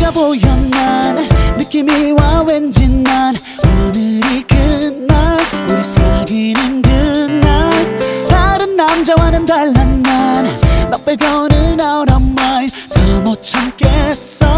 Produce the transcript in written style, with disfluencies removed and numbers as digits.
네가 보여 난 느낌이 와 왠지 난 오늘이 그날 우리 사귀는 그날 다른 남자와는 달라 난 너 빼고는 out of mind 더 못 참겠어